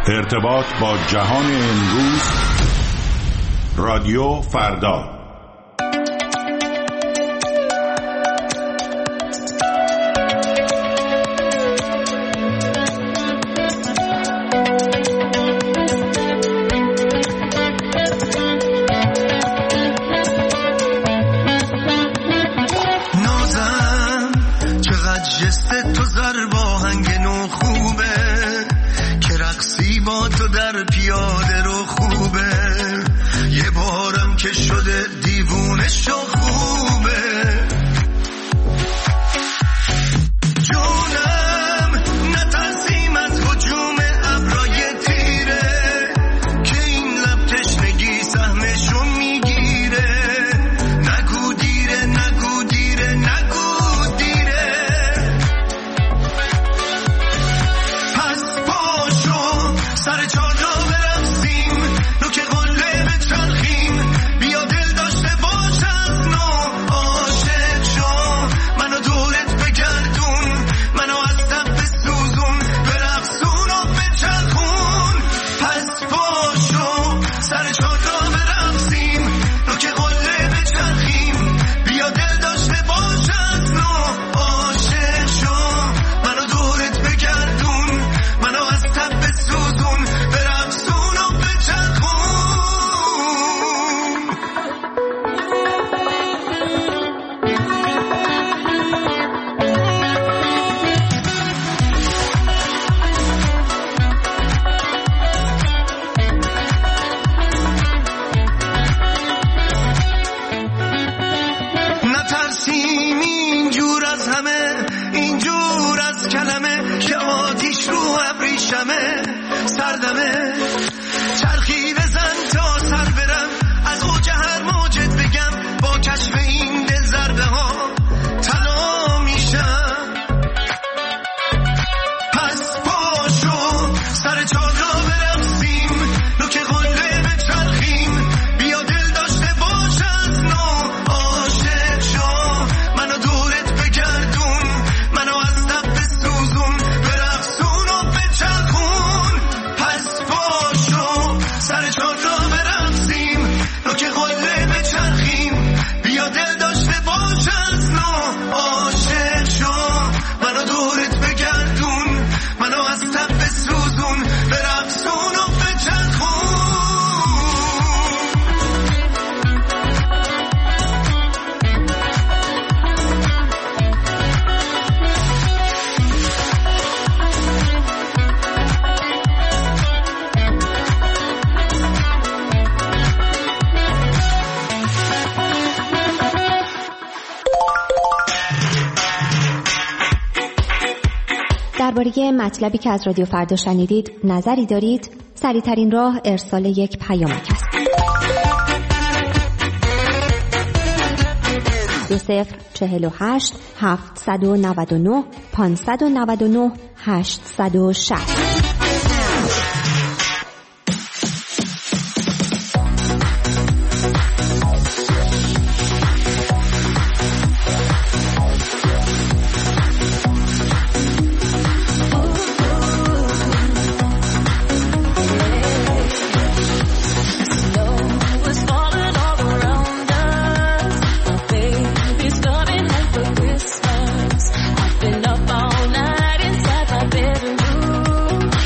ارتباط با جهان امروز. رادیو فردا. نازم چقدر جست تو زرباهنگ نو خوبه که رقصی با تو در پیاده رو خوبه، یه بارم که شده دیوونه شو خوبه. جونم نترسیم از هجوم ابرای تیره که این لب تشنگی سهمشو میگیره. نگو دیره نگو دیره نگو دیره، پس پاشو سر چادر برقصیم، نوک قله بچرخیم، بیا دل داشته باش از نو. عاشق شو منو دورت بگردون، منو از تب بسوزون، برقصون و بچرخون. پس پاشو سر چادر برقصیم، نوک قله بچرخیم، بیا دل داشته باش از نو. عاشق شو منو دورت بگردون، منو از تب بسوزون، برقصون و بچرخون. نترسیم اینجور از همه، اینجور از کلمه که آتیش رو ابریشمه. سردمه چرخی بزن تا سر برم، از اوج هر موجت بگم، با کشف این دل ضربه ها تنها میشم. پس پاشو سر چادر برقصیم، نوک قله بچرخیم، بیا دل داشته باش از نو. عاشق شو منو دورت بگردون، منو از تب بسوزون، برقصون و بچرخون. پس پاشو سر چادر برقصیم، نوک قله بچرخیم، بیا دل داشته باش از نو. عاشق شو منو دورت بگردون، منو از تب بسوزون، برقصون و بچرخون. درباره مطلبی که از رادیو فردا شنیدید نظری دارید؟ سریع‌ترین راه ارسال یک پیامک است. 2048 799 599 860. Been up all night inside my bedroom.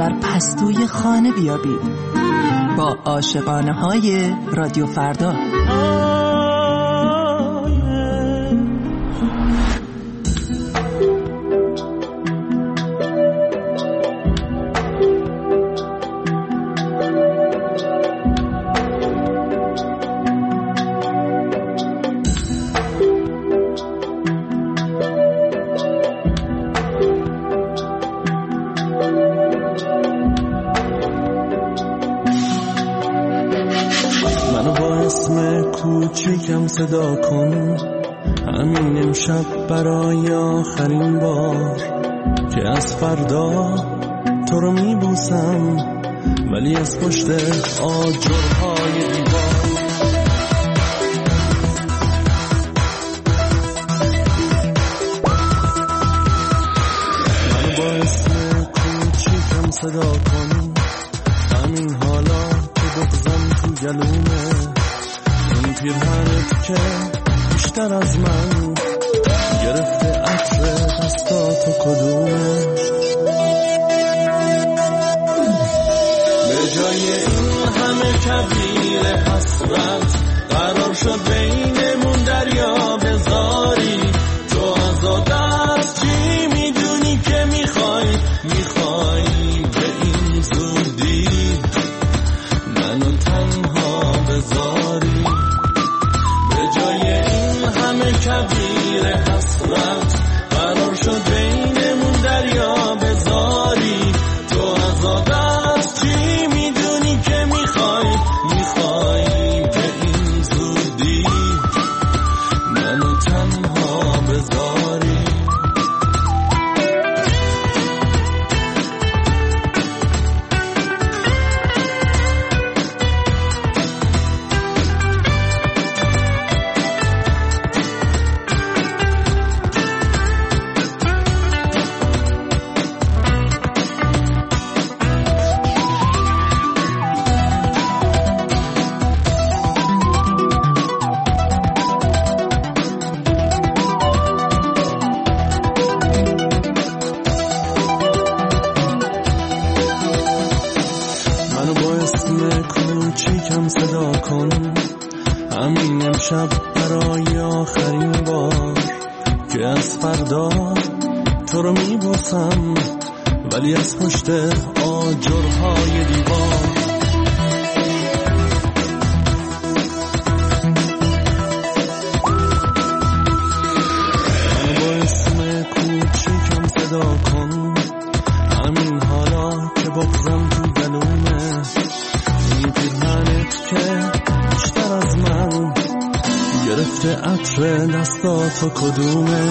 در پستوی خانه بیابید با عاشقانه های رادیو فردا. کوچیکم صدا کن، همین امشب برای آخرین بار که از فردا تو رو میبوسم، ولی از پشت آجرهای دیوار. منو با اسم کوچیکم صدا کن، همین حالا که بغضم تو گلومه، پیرهنت که بیشتر از من گرفته عطر دستاتو کدومش. به جای این همه کبیر حسرت قرار شد بینمون دریا بذاری. تو از دست چی میدونی که میخوای به این زودی منو تنها بذاری. کبیر حسرت قرار شد بینمون دریا بذاری. تو از دست چی میدونی که میخوای به این زودی منو تنها بذاری. شب برای آخرین بار که از فردا تو رو میبوسم، ولی از پشت آجرهای دیوار. من با اسم کوچیکم صدا کن، همین حالا که بغضم تو گلومه، این پیرهنت که بیشتر از من گرفته عطر دستاتو کدومه.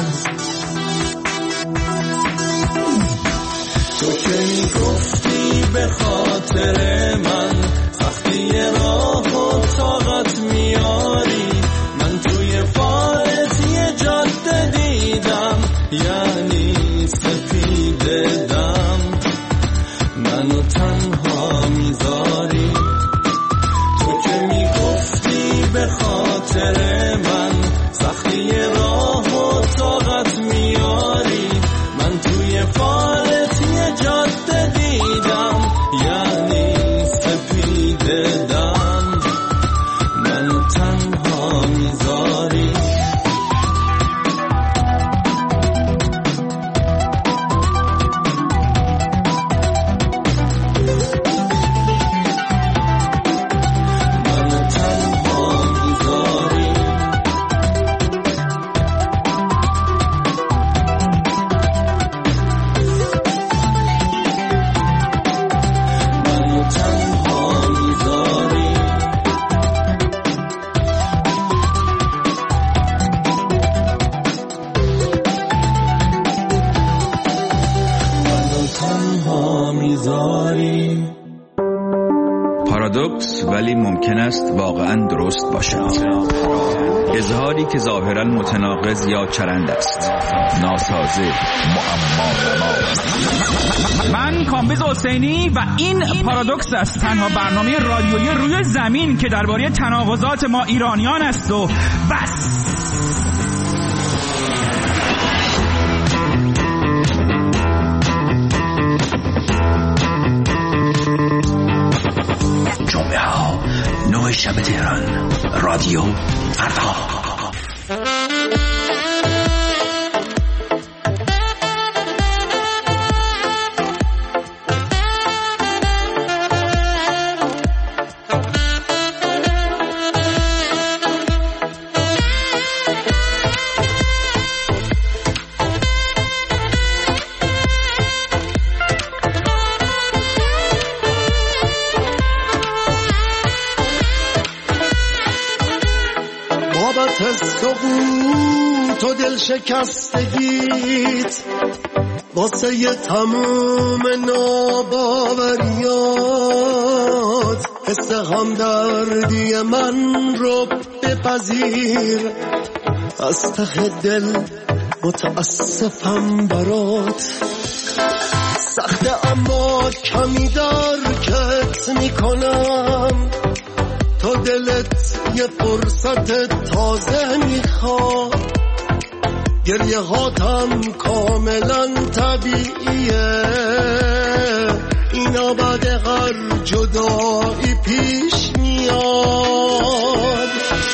تو که میگفتی به خاطر من سختی راه و طاقت میاری، من توی فارسی جاده دیدم، یعنی سپید دم منو تنها میذاری. تو که میگفتی به خاطر من سختی راه و طاقت میاری، من توی فارسی جاده دیدم، یعنی سپید دم منو تنها میذاری. پارادوکس ولی ممکن است واقعا درست باشد. اظهاری که ظاهرا متناقض یا چرند است، ناسازه، معما. من کامبیز حسینی و این پارادوکس است، تنها برنامه رادیویی روی زمین که درباره تناقضات ما ایرانیان است و بس. جمعه ها 9 شب تهران. رادیو فردا. تو دل شکستگیت واسه ی تموم ناباوریات، حس همدردی من رو بپذیر، از ته دل متاسفم برات. سخته اما کمی درکت میکنم، تو دلت یه فرصت تازه میخواد. گریه هاتم کاملا طبیعیه، اینا بعد هر جدایی پیش میاد.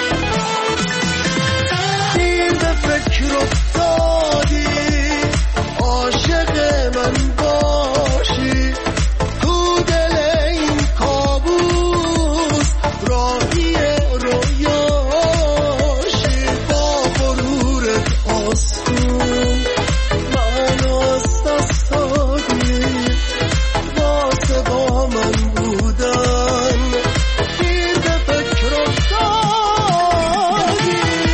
دیر به فکر افتادی عاشق من باشی، تو دل این کابوس راهی رویاشی. با غرورت آسون منو از دست دادی، واسه با من بودن دیر به فکر افتادی.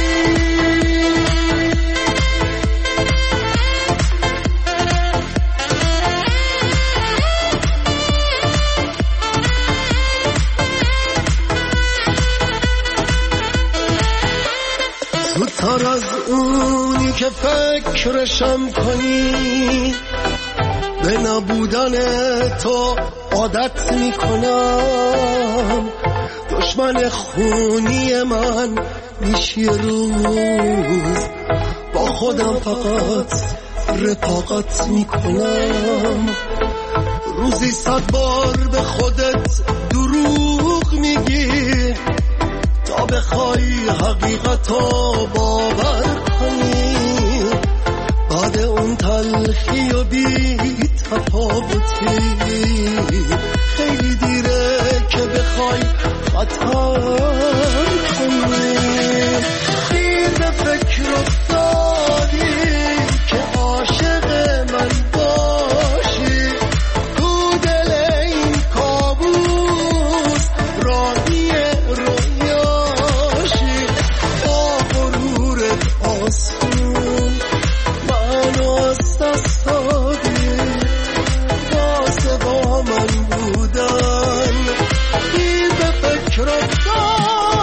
زودتر از اونی که فکرشم کنی، به نبودن تو عادت میکنم. دشمن خونی من میشی روز، با خودم فقط رفاقت میکنم. روزی 100 بار به خودت دروغ میگی، تا بخوای حقیقتو باور کنی. بعد اون تلخی و بی تفاوتی، خیلی دیره که بخوای خطا کنی. دیر به فکر افتادی که عاشق من باشی، تو دل این کابوس راهی رویاشی. با غرورت آسون منو از دست دادی، واسه با من بودن دیر به فکر افتادی.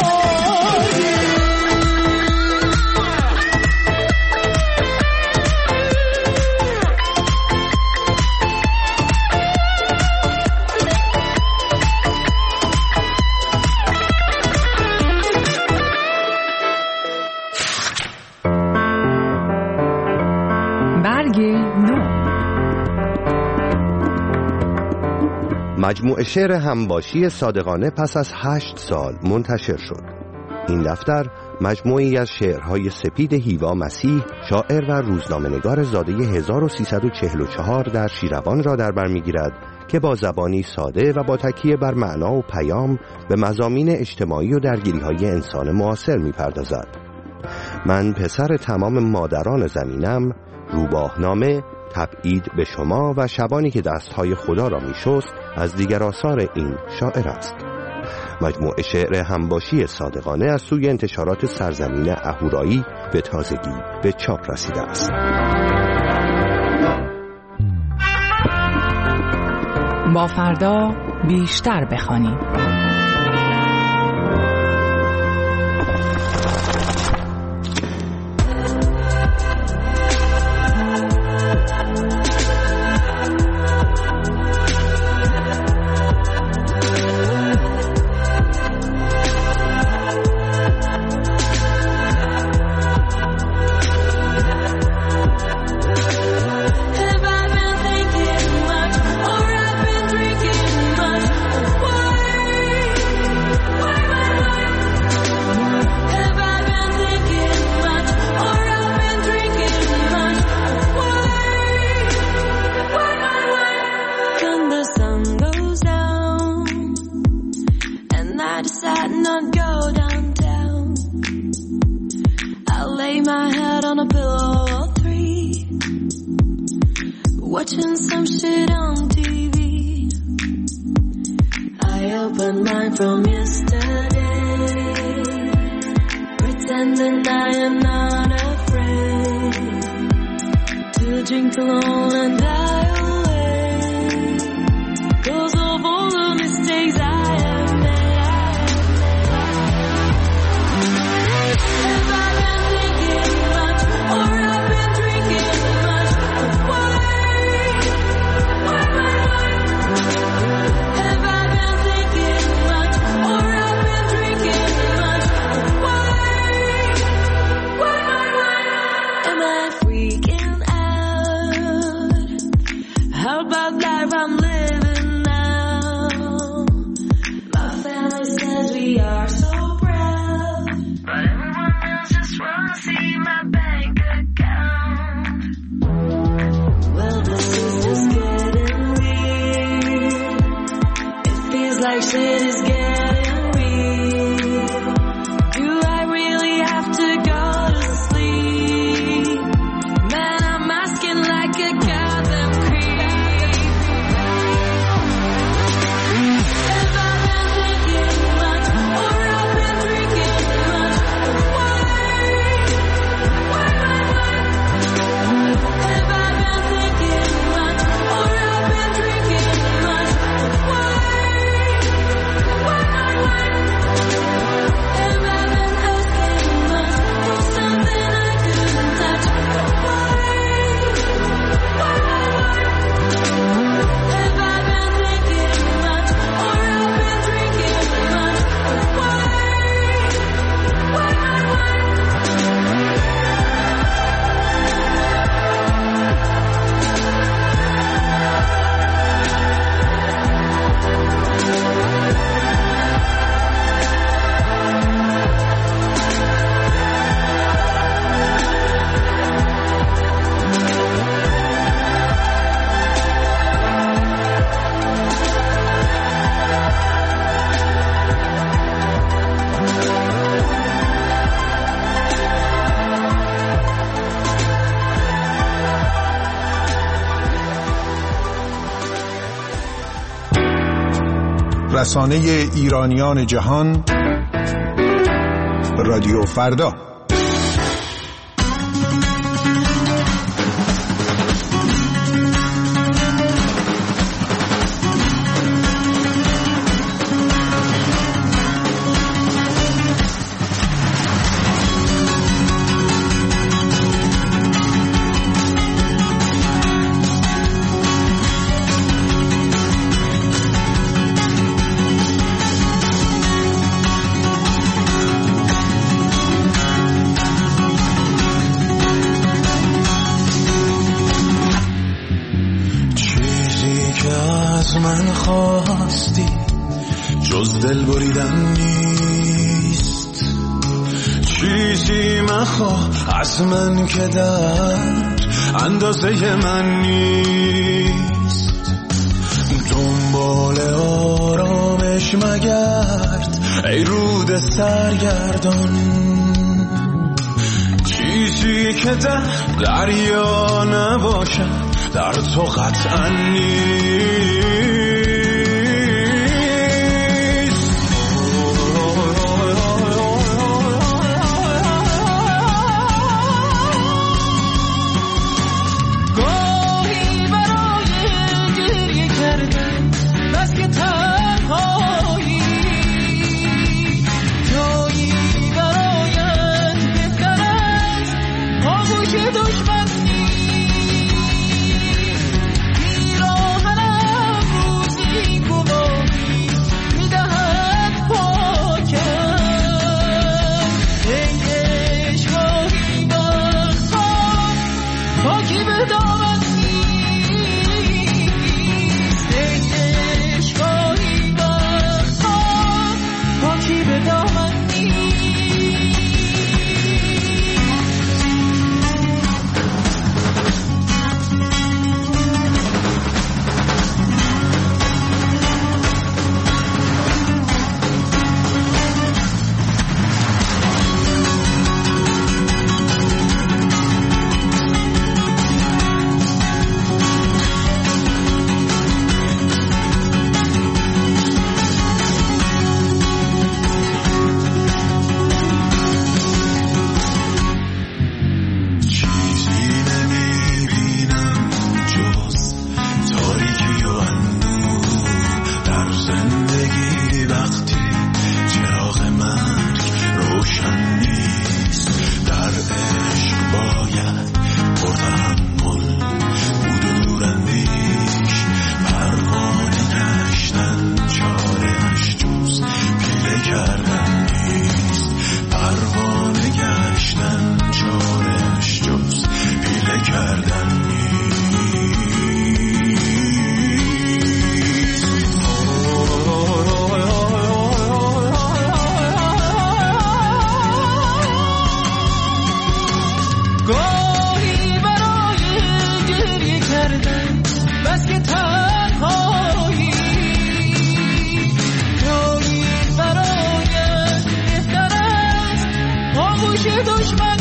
برگ نو. مجموعه شعر همباشی صادقانه پس از 8 سال منتشر شد. این دفتر مجموعی از شعرهای سپید هیوا مسیح، شاعر و روزنامه‌نگار زاده 1344 در شیروان را در بر می‌گیرد که با زبانی ساده و با تکیه بر معنا و پیام به مضامین اجتماعی و درگیری‌های انسان معاصر می‌پردازد. من پسر تمام مادران زمینم، روباهنامه، تبعید به شما و شبانی که دستهای خدا را میشست از دیگر آثار این شاعر است. مجموعه شعر همباشی صادقانه از سوی انتشارات سرزمین اهورایی به تازگی به چاپ رسیده است. با فردا بیشتر بخوانیم. Have I been thinking much, or I've been drinking much? Water I decide not go downtown. I lay my head on a pillow or three, watching some shit on TV. I open mine from yesterday, pretending I am not afraid to drink alone and die away, 'cause of all the mistakes I have made. Have I been thinking much, or I've been drinking much? Why? Have I been thinking much, or I've been drinking much? Why? Am I freaking out? How about life I'm living now? My family says we are so proud, but everyone else just wanna see my bank account. Well, this is just getting weird. It feels like shit is getting real. Do I really have to go to sleep? Man, I'm asking like a goddamn creep. Have I been thinking much, or I've been drinking much? Why? Have I been thinking much, or I've been drinking much? Why? Have I been asking much for something I couldn't touch? Why? Have I been thinking much, or I've been drinking much? Why? رسانه ایرانیان جهان، رادیو فردا. من خواستی جز دل بریدن نیست، چیزی مخواه از من که در اندازه من نیست. دنبال آرامش مگرد ای رود سرگردان، چیزی که در دریا نباشد در تو قطعا نیست. گاهی برای گریه کردن بس که تنهایی، جایی برایت بهتر است آغوش دشمن. پیراهنم دشمن